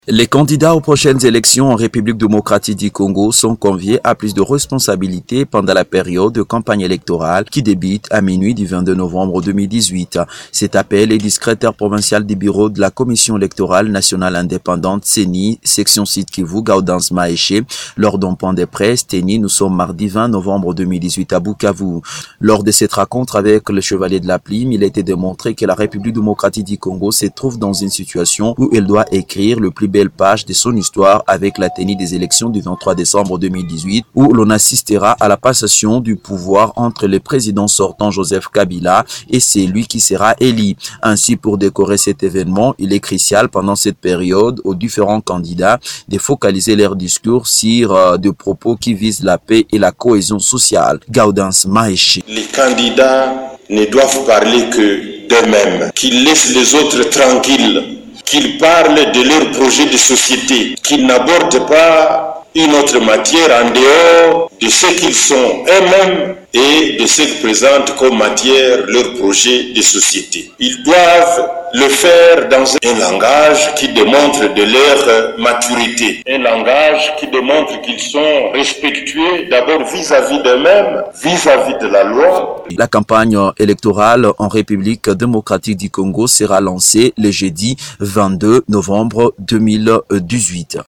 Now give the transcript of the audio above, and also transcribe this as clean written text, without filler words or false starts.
Les candidats aux prochaines élections en République démocratique du Congo sont conviés à plus de responsabilités pendant la période de campagne électorale qui débute à minuit du 22 novembre 2018. Cet appel est du secrétaire provincial du bureau de la Commission électorale nationale indépendante CENI, section Sud Kivu, Gaudence Maéché, lors d'un point de presse TENI. Nous sommes mardi 20 novembre 2018 à Bukavu. Lors de cette rencontre avec le chevalier de la Plume, il a été démontré que la République démocratique du Congo se trouve dans une situation où elle doit écrire le plus belle page de son histoire avec la tenue des élections du 23 décembre 2018 où l'on assistera à la passation du pouvoir entre le président sortant Joseph Kabila et celui qui sera élu. Ainsi, pour décorer cet événement, il est crucial pendant cette période aux différents candidats de focaliser leur discours sur des propos qui visent la paix et la cohésion sociale. Gaudence Maéché. Les candidats ne doivent parler que d'eux-mêmes, qu'ils laissent les autres tranquilles, qu'ils parlent de leur projet de société, qu'ils n'abordent pas une autre matière en dehors de ce qu'ils sont eux-mêmes et de ce qu'ils présentent comme matière leur projet de société. Ils doivent le faire dans un langage qui démontre de leur maturité, un langage qui démontre qu'ils sont respectueux d'abord vis-à-vis d'eux-mêmes, vis-à-vis de la loi. La campagne électorale en République démocratique du Congo sera lancée le jeudi 22 novembre 2018.